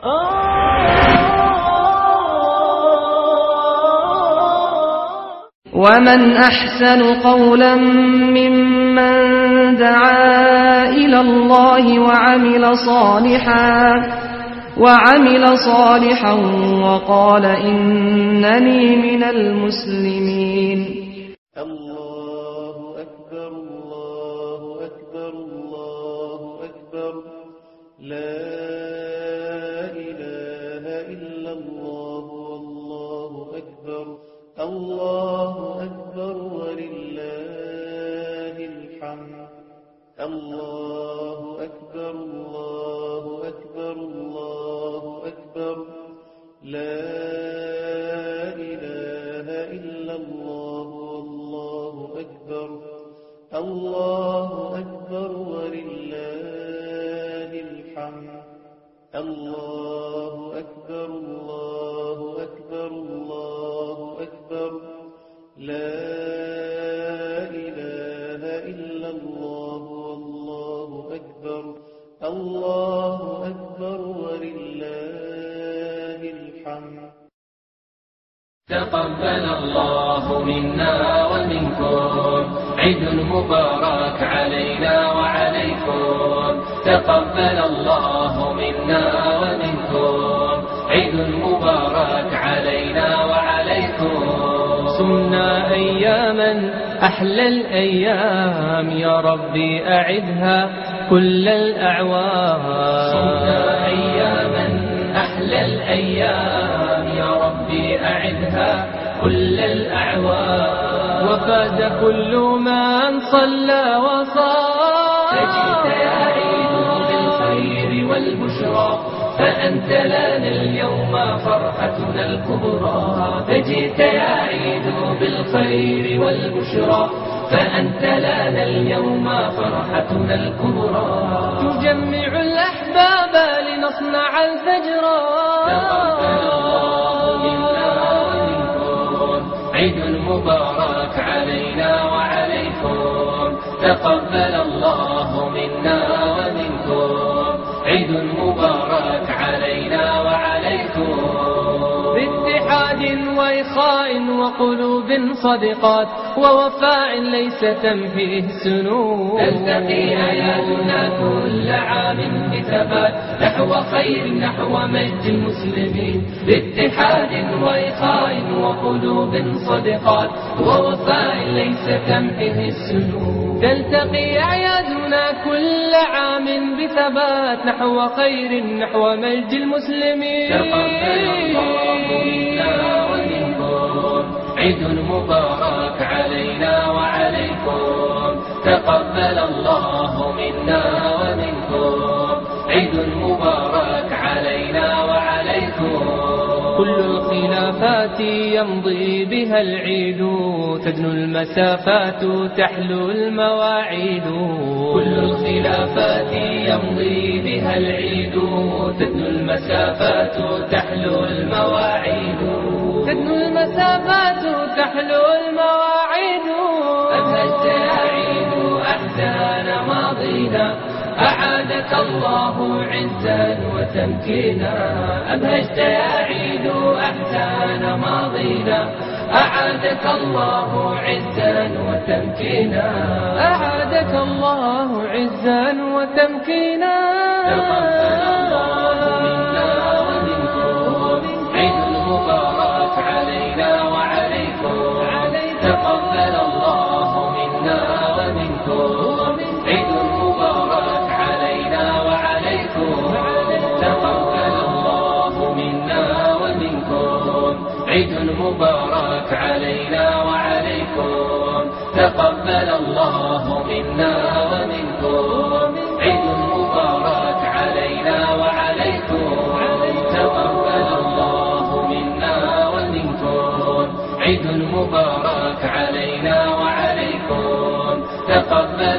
ومن أحسن قولا ممن دعا إلى الله وعمل صالحا وقال إنني من المسلمين. الله أكبر الله أكبر الله أكبر لا إله إلا الله والله أكبر الله أكبر ولله الحمد الله أكبر الله أكبر الله أكبر لا إله إلا الله والله أكبر الله أكبر ولله الحمد الله أكبر الله أكبر الله أكبر لا إله إلا الله والله أكبر الله أكبر ولله الحمد. تقبل الله منا ومنكم عيد مبارك علينا وعليكم. تقبل الله منا ومنكم عيد مبارك علينا وعليكم. صمنا أياما أحلى الأيام يا ربي أعدها كل الأعوام. صمنا أياما أحلى الأيام يا ربي أعدها كل الأعوام. وفاز كل من صلى وصام. فجئت يا عيد بالخير والبشرى فأنت لنا اليوم فرحتنا الكبرى. فجئت يا عيد بالخير والبشرى فأنت لنا اليوم فرحتنا الكبرى. تجمع الأحباب لنصنع الفجر. تقبل الله منا ومنكم عيد مبارك علينا وعليكم. تقبل الله منا ومنكم عيد مبارك علينا وعليكم. باتحاد وإخاء وقلوب صدقات ووفاء ليس تنفيه السنون. تلتقي آياتنا كل عام بثبات نحو خير نحو مجد المسلمين. باتحاد وإخاء وقلوب صدقات ووفاء ليس تنفيه السنون. تلتقي أعيادنا كل عام بثبات نحو خير نحو مجد المسلمين. تقبل الله منا ومنكم عيد مبارك علينا وعليكم. تقبل الله منا ومنكم عيد مبارك علينا وعليكم. كل الخلافات يمضي بها العيد تدنو المسافات تحلو المواعيد. كل الخلافات يمضي بها العيد تدنو المسافات تحلو المواعيد. تدنو المسافات تحلو المواعيد. أبهجت يا عيد أحزان ماضينا أعادك الله عزا وتمكينا. أبهجت يا عيد أحزان ماضينا أعادك الله عزا وتمكينا. أعادك الله عزا وتمكينا. تقبل الله منا ومنكم عيد مبارك علينا وعليكم. تقبل الله منا ومنكم عيد مبارك علينا وعليكم. تقبل الله منا ومنكم عيد مبارك علينا وعليكم. تقبل الله منا ومنكم عيد مبارك علينا وعليكم. تقبل الله منا ومنكم عيد مبارك علينا وعليكم. تقبل